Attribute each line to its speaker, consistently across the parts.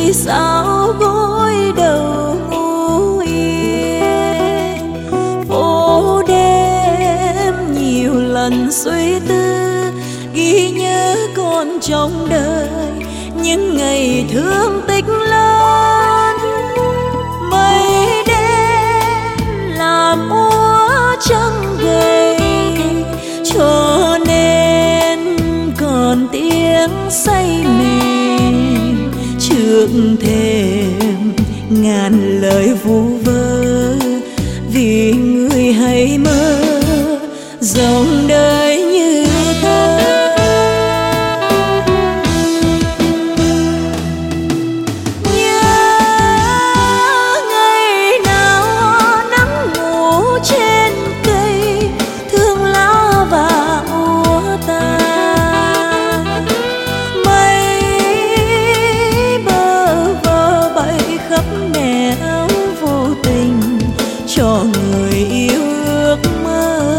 Speaker 1: vì sao gối đầu ngủ yên. Phố đêm nhiều lần suy tư, ghi nhớ còn trong đời những ngày thương tích lớn. Mây đen làm úa trăng gầy, cho nên còn tiếng say mềm trước thềm ngàn lời vu vơ. Vì người hay mơ dòng đời như thơ. Cho người yêu ước mơ,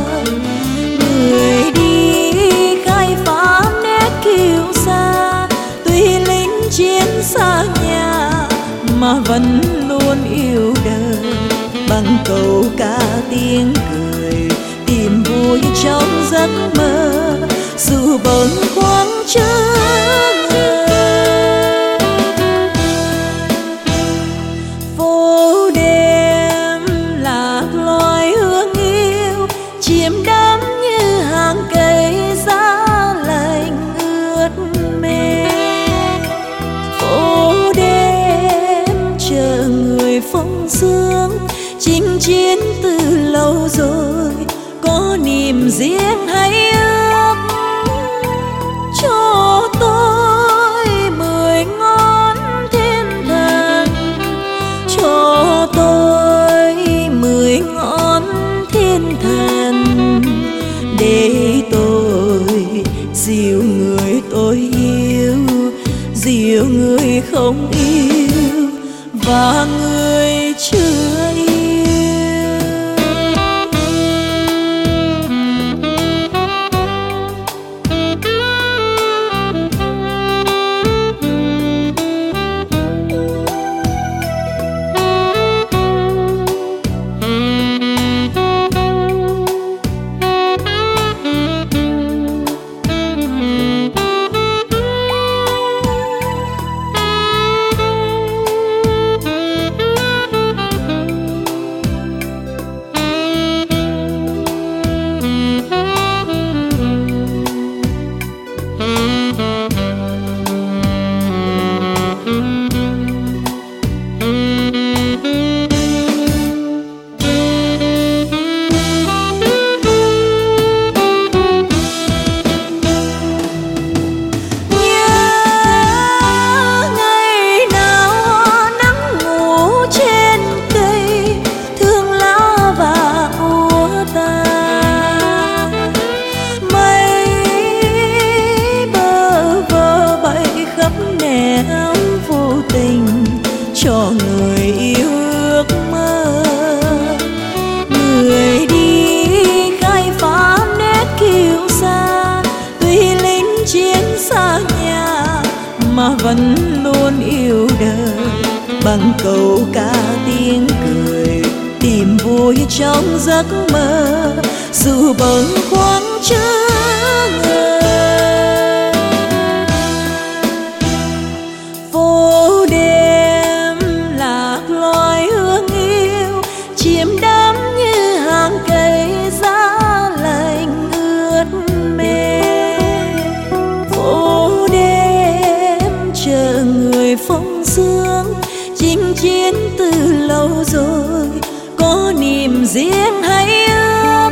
Speaker 1: người đi khai phá nét kiêu sa. Tuy lính chiến xa nhà mà vẫn luôn yêu đời, bằng câu ca tiếng cười tìm vui trong giấc mơ. Dù bâng khuâng chớ chiếm đắm như hàng cây giá lạnh ướt mềm. Phố đêm chờ người phong sương, chinh chiến từ lâu rồi, có niềm riêng hay ước cho tôi 10 ngón thiên thần, cho tôi 10 ngón thiên thần, để tôi dìu người tôi yêu, dìu người không yêu và người chưa yêu. Cho người yêu ước mơ, người đi khai phá nét kiêu sa. Tuy lính chiến xa nhà mà vẫn luôn yêu đời, bằng câu ca tiếng cười tìm vui trong giấc mơ. Dù bâng khuâng chớ ngờ, phố đêm lạc loài hương yêu, chiếm đắm như hàng cây giá lạnh ướt mềm. Phố đêm chờ người phong sương, chinh chiến từ lâu rồi, có niềm riêng hay ước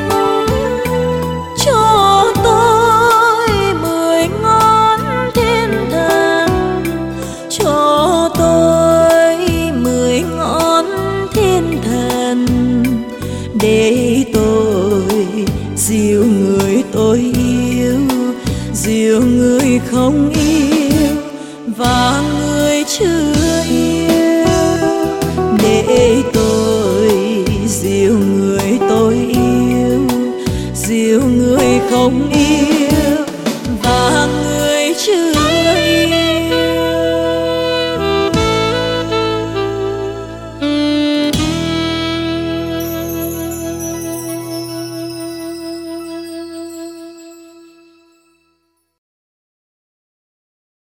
Speaker 1: cho tôi 10 ngón thiên thần, cho tôi 10 ngón thiên thần, để tôi dìu người tôi yêu, dìu người không yêu và người chưa yêu, để tôi dìu người tôi yêu, dìu người không